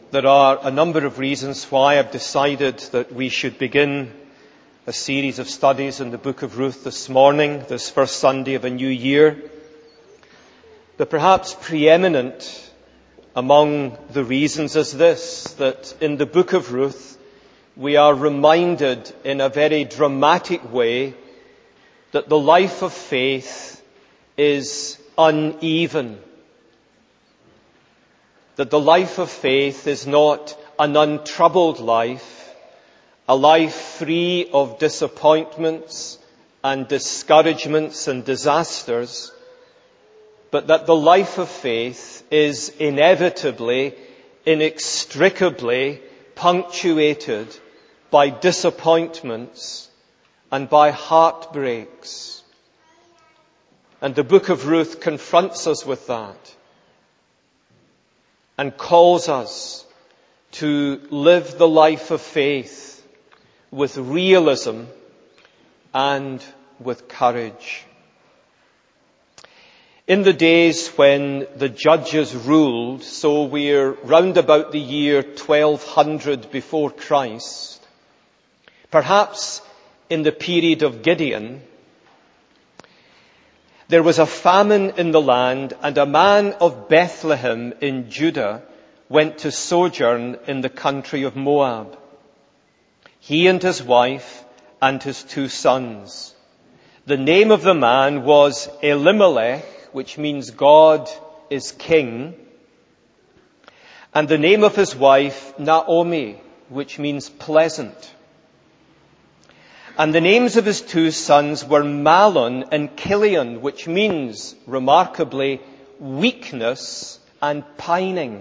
There are a number of reasons why I've decided that we should begin a series of studies in the book of Ruth this morning, this first Sunday of a new year. But perhaps preeminent among the reasons is this, that in the book of Ruth we are reminded in a very dramatic way that the life of faith is uneven. That the life of faith is not an untroubled life, a life free of disappointments and discouragements and disasters, but that the life of faith is inevitably, inextricably punctuated by disappointments and by heartbreaks. And the book of Ruth confronts us with that and calls us to live the life of faith with realism and with courage. In the days when the judges ruled, so we're round about the year 1200 before Christ, perhaps in the period of Gideon, there was a famine in the land, and a man of Bethlehem in Judah went to sojourn in the country of Moab. He and his wife and his 2 sons. The name of the man was Elimelech, which means God is king. And the name of his wife, Naomi, which means pleasant. And the names of his 2 sons were Mahlon and Chilion, which means, remarkably, weakness and pining.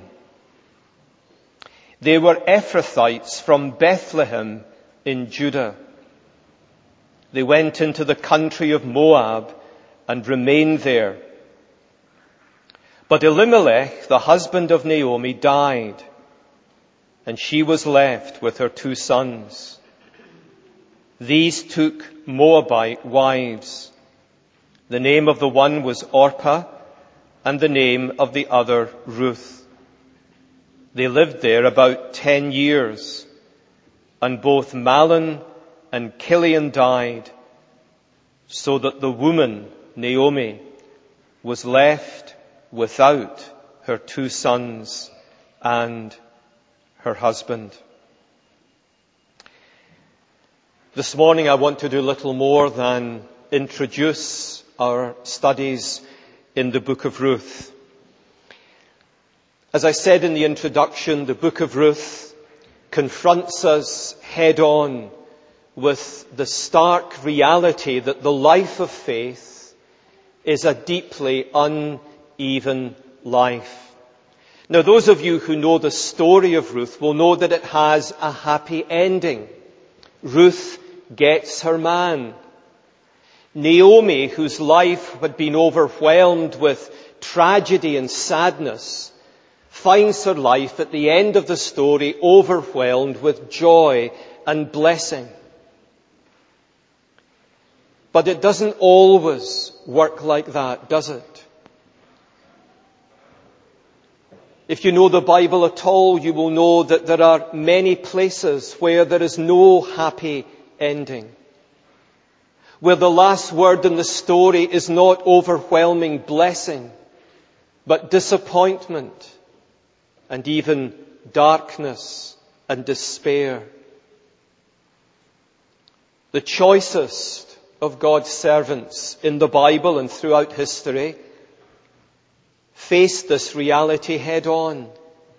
They were Ephrathites from Bethlehem in Judah. They went into the country of Moab and remained there. But Elimelech, the husband of Naomi, died, and she was left with her 2 sons. These took Moabite wives. The name of the one was Orpah, and the name of the other Ruth. They lived there about 10 years, and both Mahlon and Chilion died, so that the woman, Naomi, was left without her 2 sons and her husband. This morning I want to do little more than introduce our studies in the book of Ruth. As I said in the introduction, the book of Ruth confronts us head on with the stark reality that the life of faith is a deeply uneven life. Now, those of you who know the story of Ruth will know that it has a happy ending. Ruth gets her man. Naomi, whose life had been overwhelmed with tragedy and sadness, finds her life at the end of the story overwhelmed with joy and blessing. But it doesn't always work like that, does it? If you know the Bible at all, you will know that there are many places where there is no happy ending, where the last word in the story is not overwhelming blessing, but disappointment and even darkness and despair. The choicest of God's servants in the Bible and throughout history faced this reality head on.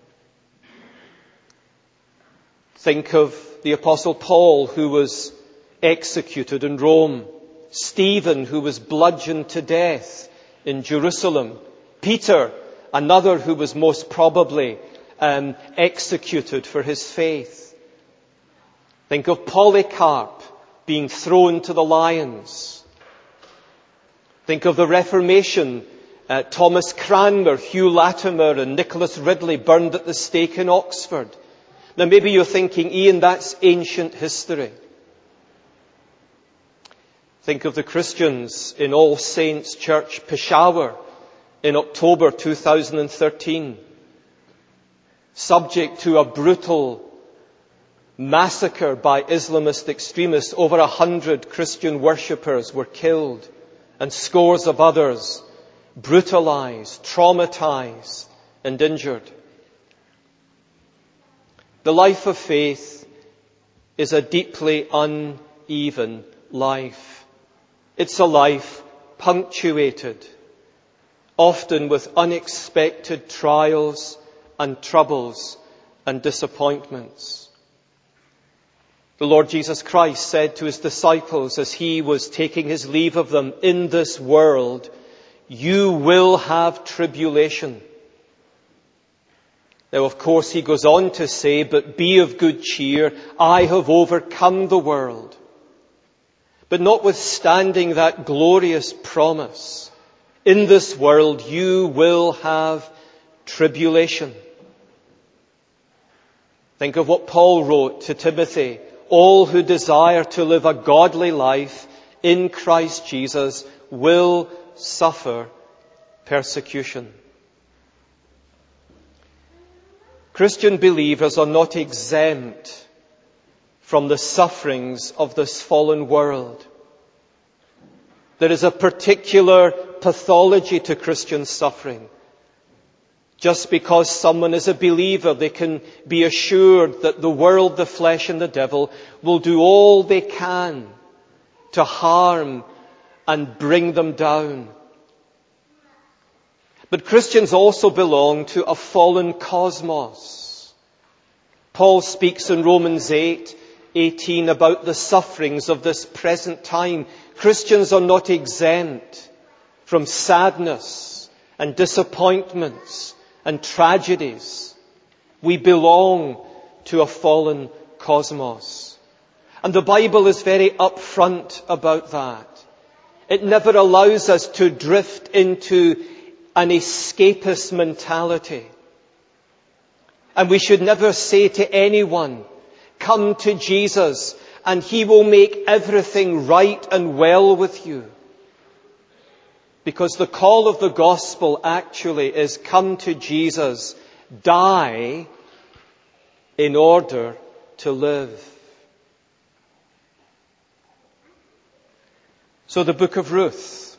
Think of the Apostle Paul, who was executed in Rome. Stephen, who was bludgeoned to death in Jerusalem. Peter, another who was most probably executed for his faith. Think of Polycarp being thrown to the lions. Think of the Reformation, Thomas Cranmer, Hugh Latimer and Nicholas Ridley burned at the stake in Oxford. Now maybe you're thinking, Ian, that's ancient history. Think of the Christians in All Saints Church, Peshawar, in October 2013. subject to a brutal massacre by Islamist extremists. Over 100 Christian worshippers were killed and scores of others brutalized, traumatized and injured. The life of faith is a deeply uneven life. It's a life punctuated, often with unexpected trials and troubles and disappointments. The Lord Jesus Christ said to his disciples as he was taking his leave of them, "In this world you will have tribulation." Now, of course, he goes on to say, "But be of good cheer, I have overcome the world." But notwithstanding that glorious promise, in this world you will have tribulation. Think of what Paul wrote to Timothy. All who desire to live a godly life in Christ Jesus will suffer persecution. Christian believers are not exempt from the sufferings of this fallen world. There is a particular pathology to Christian suffering. Just because someone is a believer, they can be assured that the world, the flesh and the devil will do all they can to harm and bring them down. But Christians also belong to a fallen cosmos. Paul speaks in Romans 8:18 about the sufferings of this present time. Christians are not exempt from sadness and disappointments and tragedies. We belong to a fallen cosmos. And the Bible is very upfront about that. It never allows us to drift into an escapist mentality. And we should never say to anyone, "Come to Jesus and he will make everything right and well with you." Because the call of the gospel actually is, come to Jesus, die in order to live. So the book of Ruth.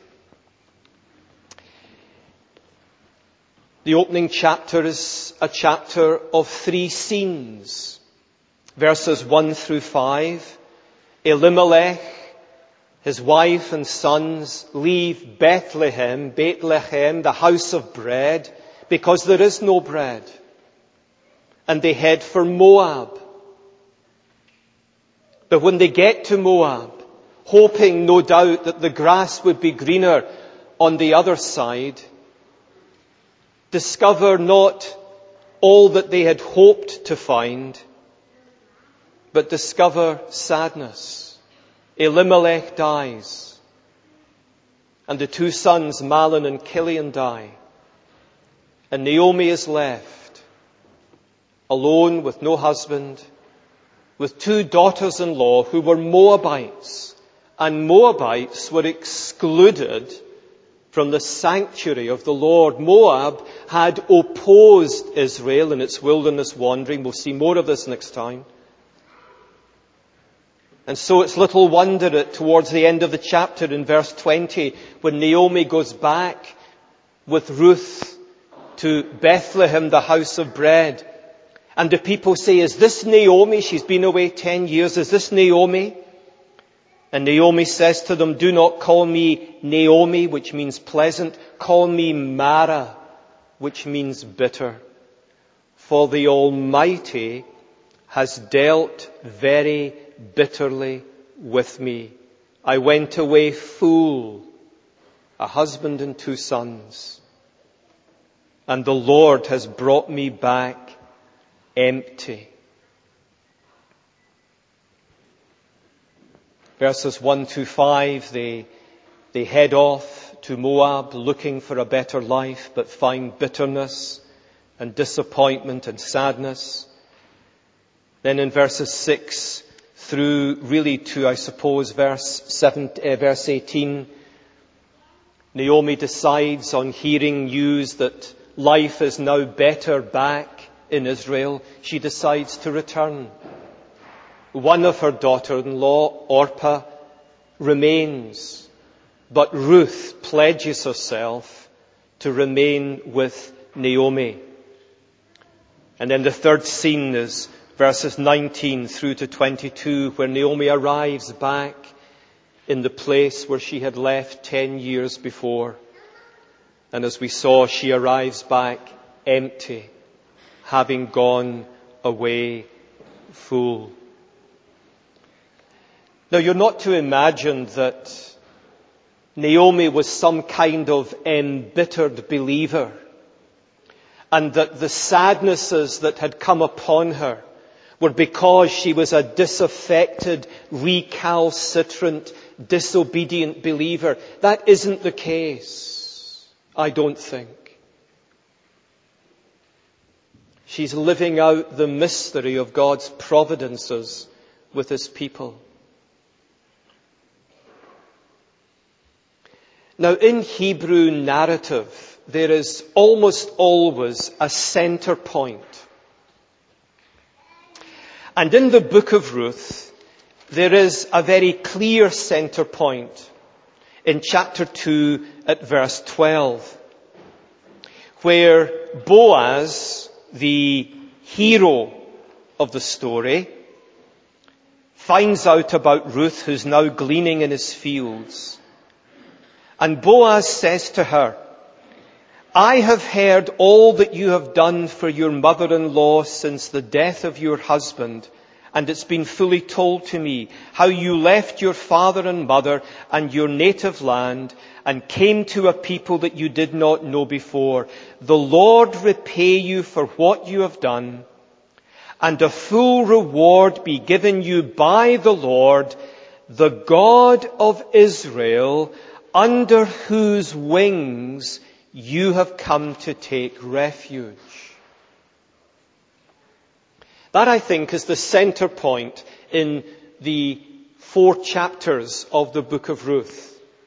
The opening chapter is a chapter of 3 scenes. Verses 1 through 5. Elimelech, his wife and sons leave Bethlehem, the house of bread, because there is no bread. And they head for Moab. But when they get to Moab, hoping no doubt that the grass would be greener on the other side, discover not all that they had hoped to find, but discover sadness. Elimelech dies, and the 2 sons, Mahlon and Chilion, die. And Naomi is left alone with no husband, with 2 daughters-in-law who were Moabites, and Moabites were excluded from the sanctuary of the Lord. Moab had opposed Israel in its wilderness wandering. We'll see more of this next time. And so it's little wonder that towards the end of the chapter in verse 20, when Naomi goes back with Ruth to Bethlehem, the house of bread, and the people say, "Is this Naomi? She's been away 10 years. Is this Naomi?" And Naomi says to them, "Do not call me Naomi," which means pleasant. "Call me Mara," which means bitter. "For the Almighty has dealt very bitterly with me. I went away full, a husband and 2 sons. And the Lord has brought me back empty." Verses 1 to 5, they head off to Moab looking for a better life, but find bitterness and disappointment and sadness. Then in verses 6 through really to, I suppose, verse 18, Naomi decides on hearing news that life is now better back in Israel, she decides to return. One of her daughter-in-law, Orpah, remains, but Ruth pledges herself to remain with Naomi. And then the third scene is verses 19 through to 22, where Naomi arrives back in the place where she had left 10 years before. And as we saw, she arrives back empty, having gone away full. Now, you're not to imagine that Naomi was some kind of embittered believer, and that the sadnesses that had come upon her were because she was a disaffected, recalcitrant, disobedient believer. That isn't the case, I don't think. She's living out the mystery of God's providences with His people. Now, in Hebrew narrative, there is almost always a center point. And in the book of Ruth, there is a very clear center point in chapter 2 at verse 12, where Boaz, the hero of the story, finds out about Ruth, who's now gleaning in his fields. And Boaz says to her, "I have heard all that you have done for your mother-in-law since the death of your husband, and it's been fully told to me how you left your father and mother and your native land and came to a people that you did not know before. The Lord repay you for what you have done, and a full reward be given you by the Lord, the God of Israel, under whose wings you have come to take refuge." That, I think, is the center point in the 4 chapters of the book of Ruth.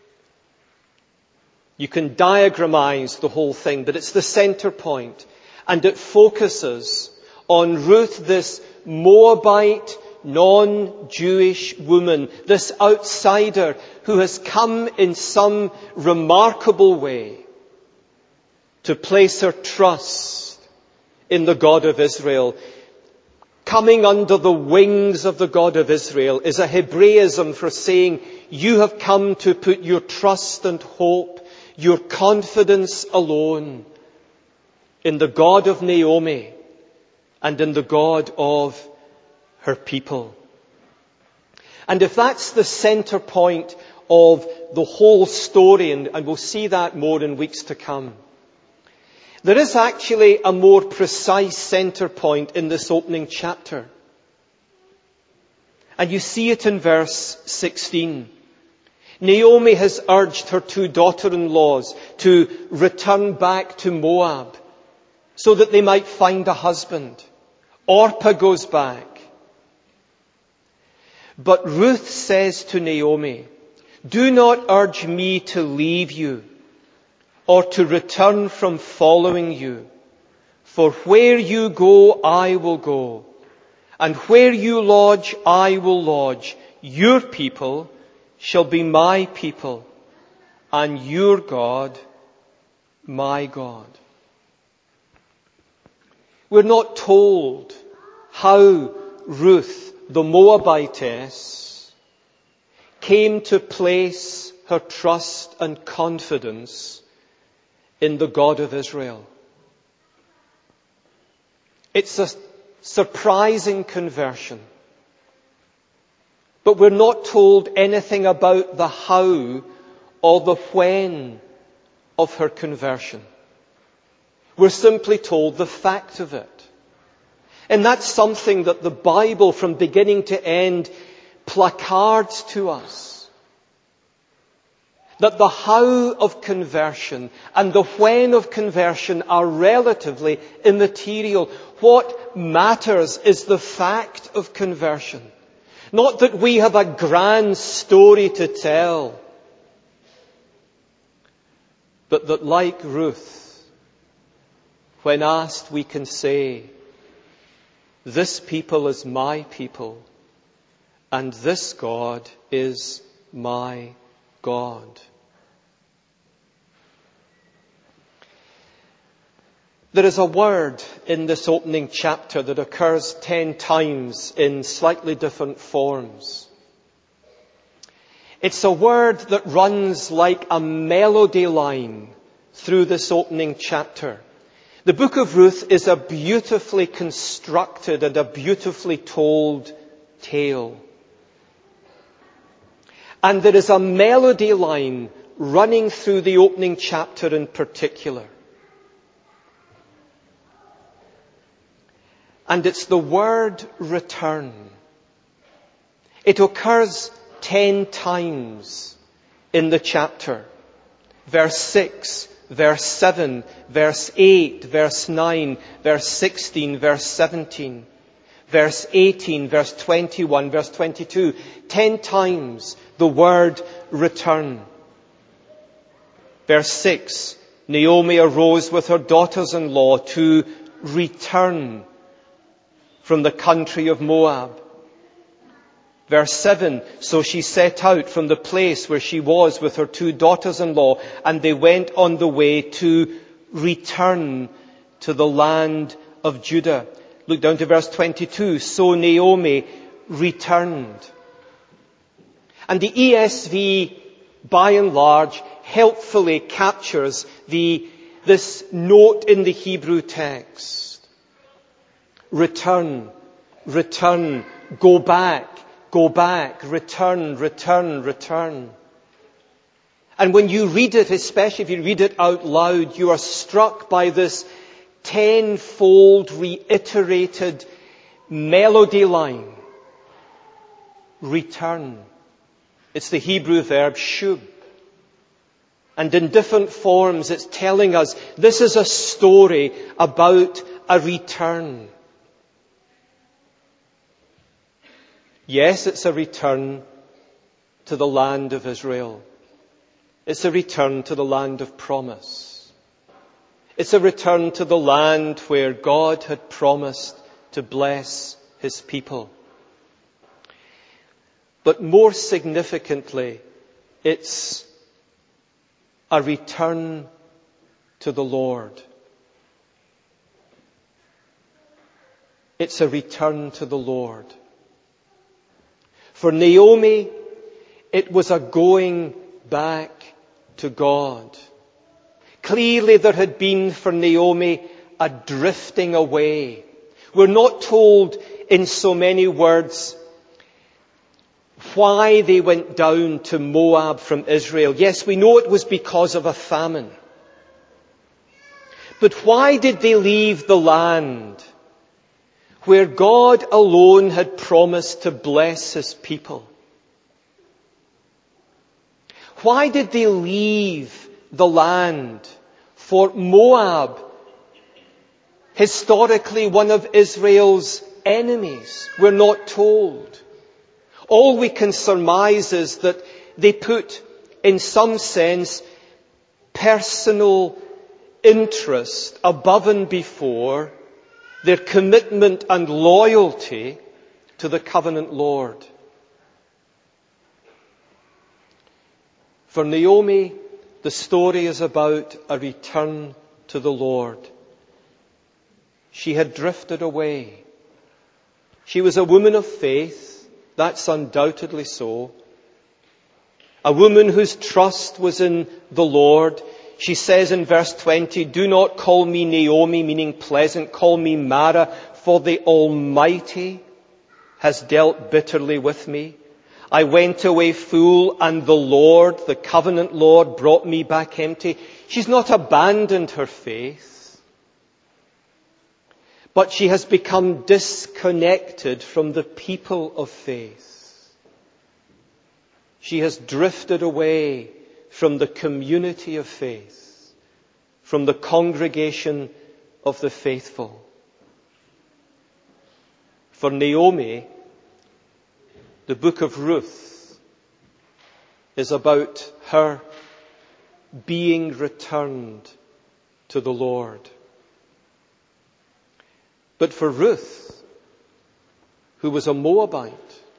You can diagramize the whole thing, but it's the center point. And it focuses on Ruth, this Moabite, non-Jewish woman, this outsider who has come in some remarkable way to place her trust in the God of Israel. Coming under the wings of the God of Israel is a Hebraism for saying you have come to put your trust and hope, your confidence alone in the God of Naomi and in the God of her people. And if that's the center point of the whole story, and we'll see that more in weeks to come, there is actually a more precise center point in this opening chapter. And you see it in verse 16. Naomi has urged her 2 daughter-in-laws to return back to Moab so that they might find a husband. Orpah goes back. But Ruth says to Naomi, "Do not urge me to leave you or to return from following you. For where you go, I will go. And where you lodge, I will lodge. Your people shall be my people, and your God, my God." We're not told how Ruth, the Moabitess, came to place her trust and confidence in the God of Israel. It's a surprising conversion. But we're not told anything about the how or the when of her conversion. We're simply told the fact of it. And that's something that the Bible, from beginning to end, placards to us. That the how of conversion and the when of conversion are relatively immaterial. What matters is the fact of conversion. Not that we have a grand story to tell, but that, like Ruth, when asked, we can say, This people is my people, and this God is my God. There is a word in this opening chapter that occurs 10 times in slightly different forms. It's a word that runs like a melody line through this opening chapter. The book of Ruth is a beautifully constructed and a beautifully told tale. And there is a melody line running through the opening chapter in particular. And it's the word return. It occurs 10 times in the chapter. Verse 6, verse 7, verse 8, verse 9, verse 16, verse 17, verse 18, verse 21, verse 22. 10 times the word return. Verse 6, Naomi arose with her daughters-in-law to return from the country of Moab. Verse 7, so she set out from the place where she was with her 2 daughters-in-law, and they went on the way to return to the land of Judah. Look down to verse 22. So Naomi returned. And the ESV, by and large, helpfully captures this note in the Hebrew text. Return, return, go back, return, return, return. And when you read it, especially if you read it out loud, you are struck by this 10-fold reiterated melody line. Return. It's the Hebrew verb shub. And in different forms, it's telling us this is a story about a return. Yes, it's a return to the land of Israel. It's a return to the land of promise. It's a return to the land where God had promised to bless His people. But more significantly, it's a return to the Lord. It's a return to the Lord. For Naomi, it was a going back to God. Clearly there had been for Naomi a drifting away. We're not told in so many words why they went down to Moab from Israel. Yes, we know it was because of a famine. But why did they leave the land where God alone had promised to bless His people? Why did they leave the land for Moab, historically one of Israel's enemies? We're not told. All we can surmise is that they put, in some sense, personal interest above and before their commitment and loyalty to the covenant Lord. For Naomi, the story is about a return to the Lord. She had drifted away. She was a woman of faith, that's undoubtedly so. A woman whose trust was in the Lord. She says in verse 20, do not call me Naomi, meaning pleasant, call me Mara, for the Almighty has dealt bitterly with me. I went away full, and the Lord, the covenant Lord, brought me back empty. She's not abandoned her faith, but she has become disconnected from the people of faith. She has drifted away from the community of faith, from the congregation of the faithful. For Naomi, the book of Ruth is about her being returned to the Lord. But for Ruth, who was a Moabite,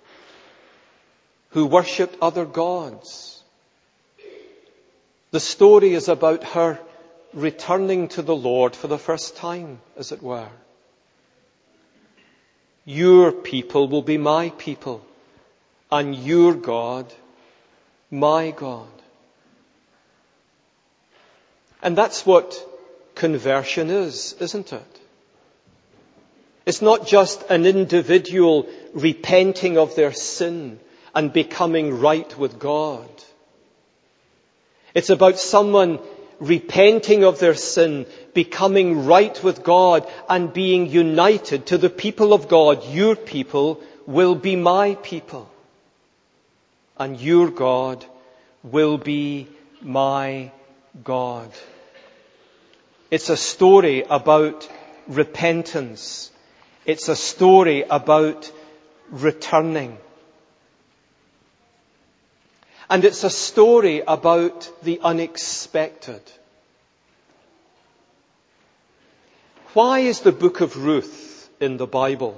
who worshipped other gods. The story is about her returning to the Lord for the first time, as it were. Your people will be my people, and your God, my God. And that's what conversion is, isn't it? It's not just an individual repenting of their sin and becoming right with God. It's about someone repenting of their sin, becoming right with God, and being united to the people of God. Your people will be my people, and your God will be my God. It's a story about repentance. It's a story about returning. And it's a story about the unexpected. Why is the book of Ruth in the Bible?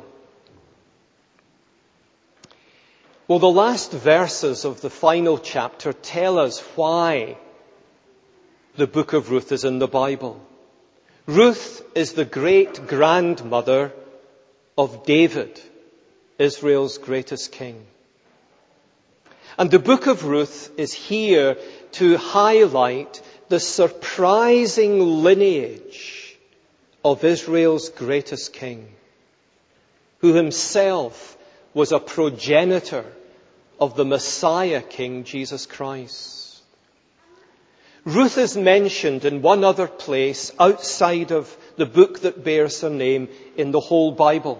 Well, the last verses of the final chapter tell us why the book of Ruth is in the Bible. Ruth is the great-grandmother of David, Israel's greatest king. And the book of Ruth is here to highlight the surprising lineage of Israel's greatest king, who himself was a progenitor of the Messiah King, Jesus Christ. Ruth is mentioned in one other place outside of the book that bears her name in the whole Bible.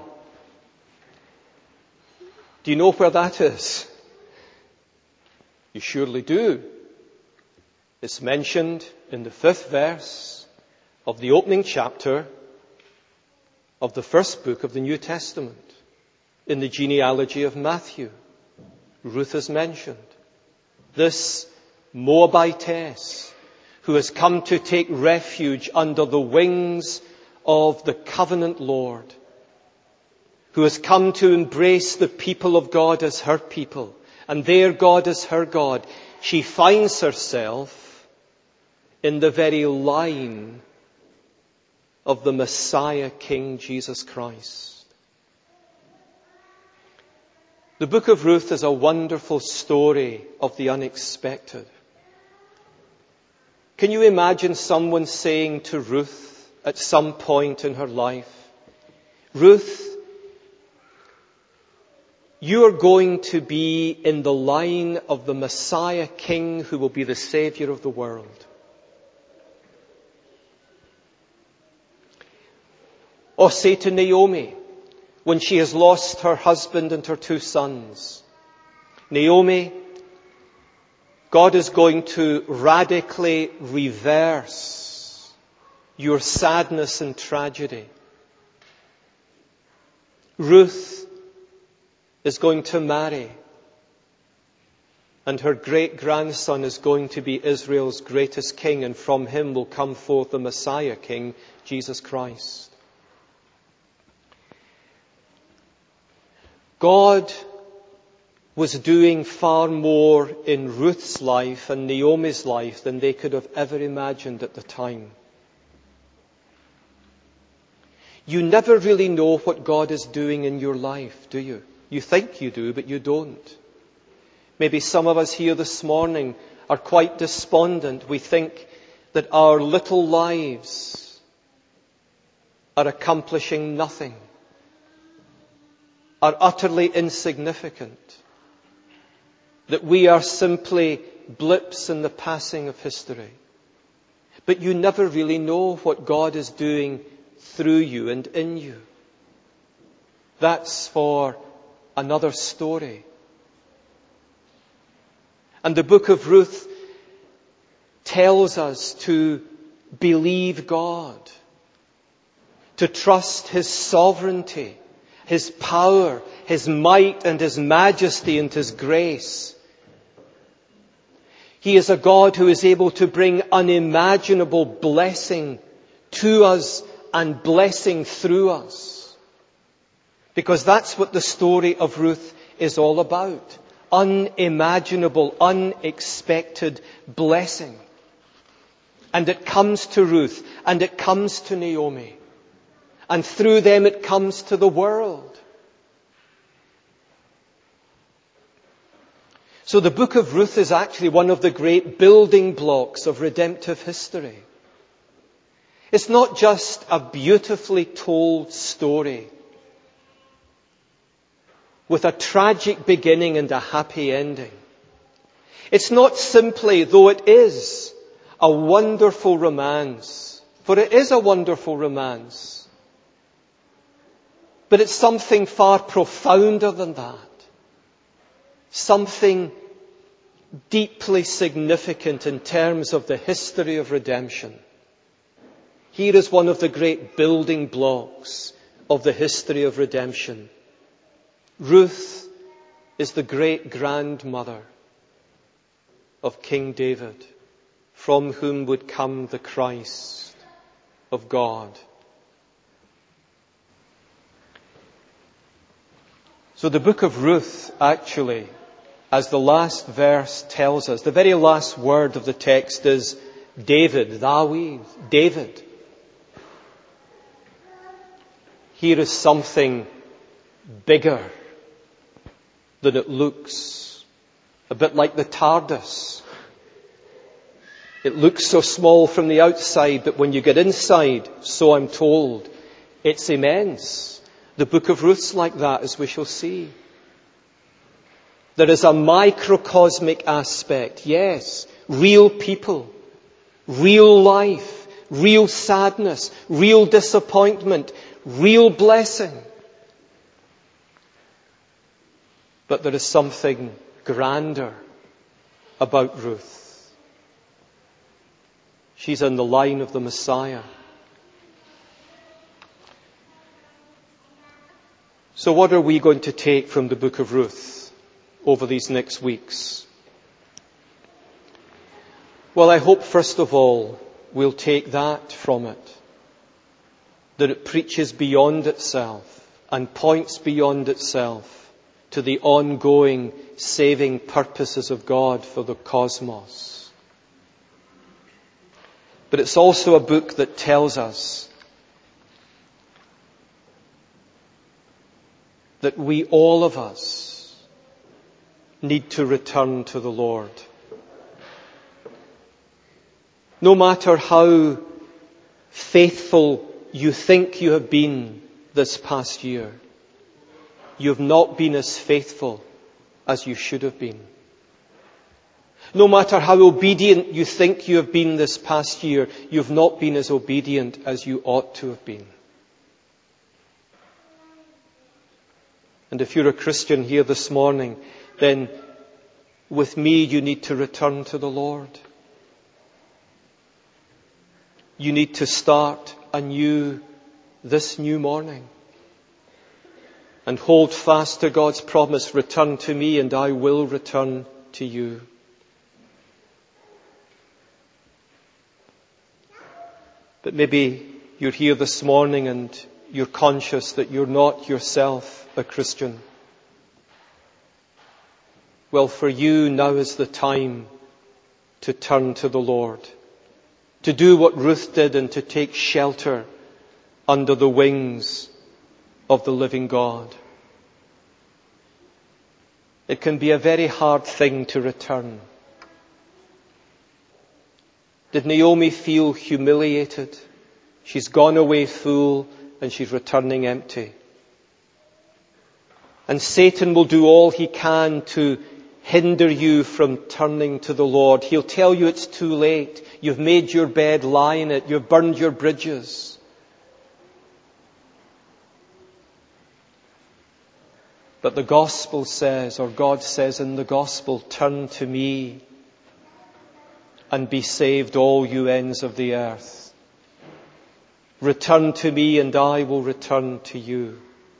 Do you know where that is? You surely do. It's mentioned in the 5th verse of the opening chapter of the first book of the New Testament, in the genealogy of Matthew. Ruth is mentioned. This Moabitess who has come to take refuge under the wings of the covenant Lord, who has come to embrace the people of God as her people, and their God is her God. She finds herself in the very line of the Messiah King Jesus Christ. The book of Ruth is a wonderful story of the unexpected. Can you imagine someone saying to Ruth at some point in her life, Ruth, you are going to be in the line of the Messiah King who will be the Savior of the world. Or say to Naomi, when she has lost her husband and her 2 sons, Naomi, God is going to radically reverse your sadness and tragedy. Ruth is going to marry, and her great-grandson is going to be Israel's greatest king, and from him will come forth the Messiah King, Jesus Christ. God was doing far more in Ruth's life and Naomi's life than they could have ever imagined at the time. You never really know what God is doing in your life, do you? You think you do, but you don't. Maybe some of us here this morning are quite despondent. We think that our little lives are accomplishing nothing, are utterly insignificant, that we are simply blips in the passing of history. But you never really know what God is doing through you and in you. That's for another story. And the book of Ruth tells us to believe God, to trust His sovereignty, His power, His might and His majesty and His grace. He is a God who is able to bring unimaginable blessing to us and blessing through us. Because that's what the story of Ruth is all about. Unimaginable, unexpected blessing. And it comes to Ruth, and it comes to Naomi. And through them it comes to the world. So the book of Ruth is actually one of the great building blocks of redemptive history. It's not just a beautifully told story with a tragic beginning and a happy ending. It's not simply, though it is, a wonderful romance, for it is a wonderful romance, but it's something far profounder than that. Something deeply significant in terms of the history of redemption. Here is one of the great building blocks of the history of redemption. Ruth is the great-grandmother of King David, from whom would come the Christ of God. So the book of Ruth, actually, as the last verse tells us, the very last word of the text is David, David. Here is something bigger than it looks. A bit like the TARDIS. It looks so small from the outside, but when you get inside, so I'm told, it's immense. The book of Ruth's like that, as we shall see. There is a microcosmic aspect, yes. Real people, real life, real sadness, real disappointment, real blessing. But there is something grander about Ruth. She's in the line of the Messiah. So what are we going to take from the book of Ruth over these next weeks? Well, I hope first of all we'll take that from it, that it preaches beyond itself and points beyond itself to the ongoing saving purposes of God for the cosmos. But it's also a book that tells us that we, all of us, need to return to the Lord. No matter how faithful you think you have been this past year, you have not been as faithful as you should have been. No matter how obedient you think you have been this past year, you have not been as obedient as you ought to have been. And if you're a Christian here this morning, then with me you need to return to the Lord. You need to start anew this new morning. And hold fast to God's promise, return to me and I will return to you. But maybe you're here this morning and you're conscious that you're not yourself a Christian. Well, for you, now is the time to turn to the Lord, to do what Ruth did and to take shelter under the wings of the living God. It can be a very hard thing to return. Did Naomi feel humiliated? She's gone away full and she's returning empty. And Satan will do all he can to hinder you from turning to the Lord. He'll tell you it's too late. You've made your bed, lie in it. You've burned your bridges. But the gospel says, or God says in the gospel, turn to me and be saved, all you ends of the earth. Return to me and I will return to you.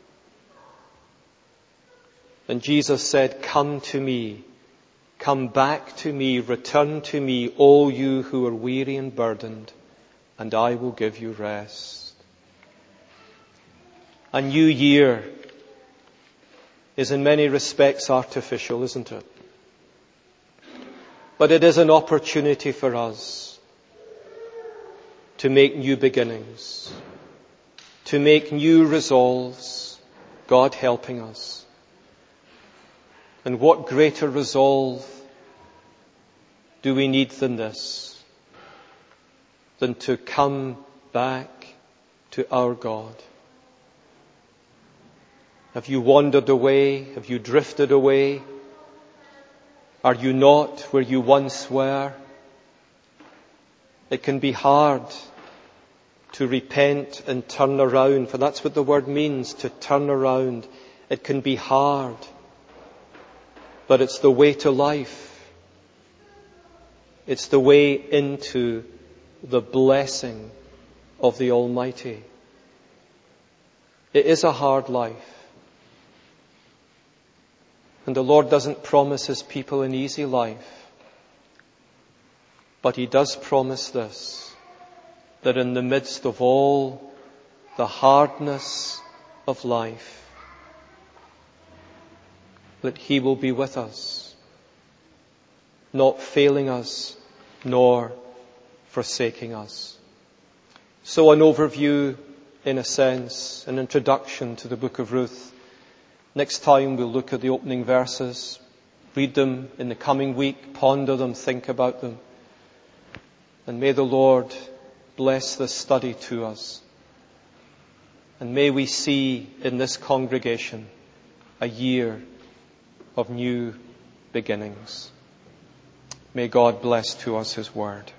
And Jesus said, come to me, come back to me, return to me, all you who are weary and burdened, and I will give you rest. A new year is in many respects artificial, isn't it? But it is an opportunity for us to make new beginnings, to make new resolves, God helping us. And what greater resolve do we need than this? Than to come back to our God. Have you wandered away? Have you drifted away? Are you not where you once were? It can be hard to repent and turn around, for that's what the word means, to turn around. It can be hard, but it's the way to life. It's the way into the blessing of the Almighty. It is a hard life. And the Lord doesn't promise His people an easy life. But He does promise this, that in the midst of all the hardness of life, that He will be with us, not failing us, nor forsaking us. So an overview, in a sense, an introduction to the book of Ruth. Next time we'll look at the opening verses, read them in the coming week, ponder them, think about them. And may the Lord bless this study to us. And may we see in this congregation a year of new beginnings. May God bless to us His word.